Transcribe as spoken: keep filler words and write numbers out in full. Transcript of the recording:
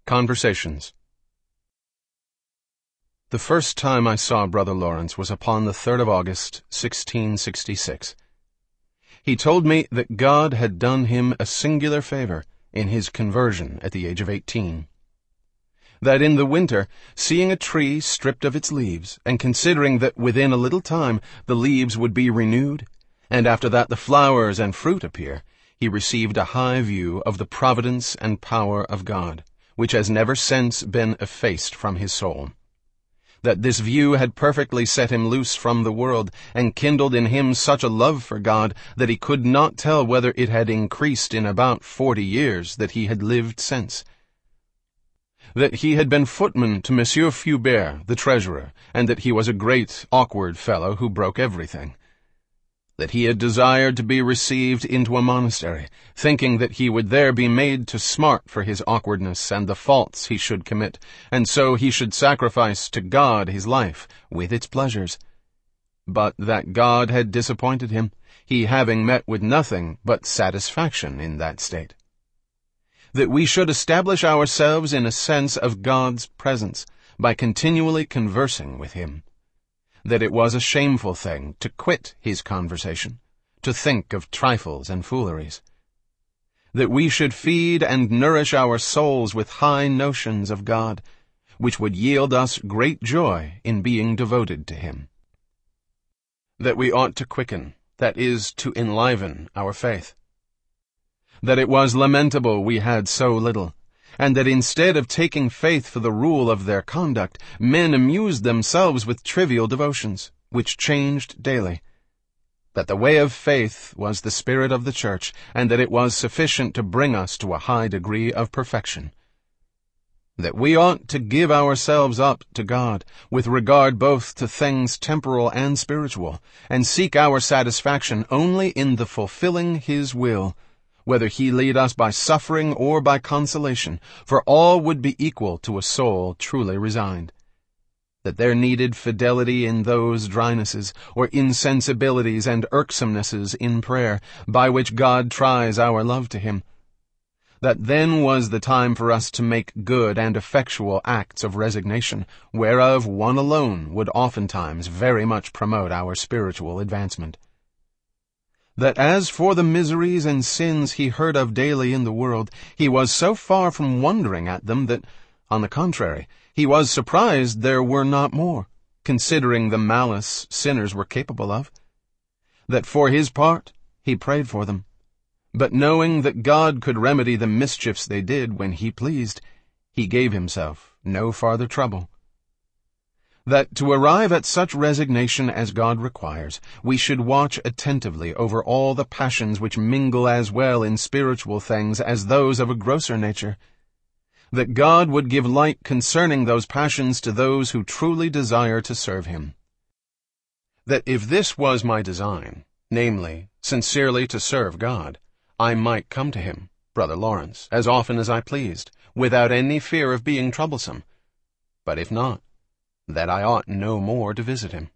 Conversations. The first time I saw Brother Lawrence was upon the third of August, sixteen sixty-six. He told me that God had done him a singular favor in his conversion at the age of eighteen. That in the winter, seeing a tree stripped of its leaves, and considering that within a little time the leaves would be renewed, and after that the flowers and fruit appear, he received a high view of the providence and power of God, which has never since been effaced from his soul. That this view had perfectly set him loose from the world, and kindled in him such a love for God that he could not tell whether it had increased in about forty years that he had lived since. That he had been footman to Monsieur Fubert, the treasurer, and that he was a great, awkward fellow who broke everything. That he had desired to be received into a monastery, thinking that he would there be made to smart for his awkwardness and the faults he should commit, and so he should sacrifice to God his life, with its pleasures. But that God had disappointed him, he having met with nothing but satisfaction in that state. That we should establish ourselves in a sense of God's presence, by continually conversing with him. That it was a shameful thing to quit his conversation, to think of trifles and fooleries. That we should feed and nourish our souls with high notions of God, which would yield us great joy in being devoted to him. That we ought to quicken, that is, to enliven our faith. That it was lamentable we had so little, and that instead of taking faith for the rule of their conduct, men amused themselves with trivial devotions, which changed daily. That the way of faith was the spirit of the church, and that it was sufficient to bring us to a high degree of perfection. That we ought to give ourselves up to God, with regard both to things temporal and spiritual, and seek our satisfaction only in the fulfilling his will, whether he lead us by suffering or by consolation, for all would be equal to a soul truly resigned. That there needed fidelity in those drynesses, or insensibilities and irksomenesses in prayer, by which God tries our love to him. That then was the time for us to make good and effectual acts of resignation, whereof one alone would oftentimes very much promote our spiritual advancement. That as for the miseries and sins he heard of daily in the world, he was so far from wondering at them that, on the contrary, he was surprised there were not more, considering the malice sinners were capable of. That for his part he prayed for them, but knowing that God could remedy the mischiefs they did when he pleased, he gave himself no farther trouble. That to arrive at such resignation as God requires, we should watch attentively over all the passions which mingle as well in spiritual things as those of a grosser nature. That God would give light concerning those passions to those who truly desire to serve him. That if this was my design, namely, sincerely to serve God, I might come to him, Brother Lawrence, as often as I pleased, without any fear of being troublesome. But if not, that I ought no more to visit him.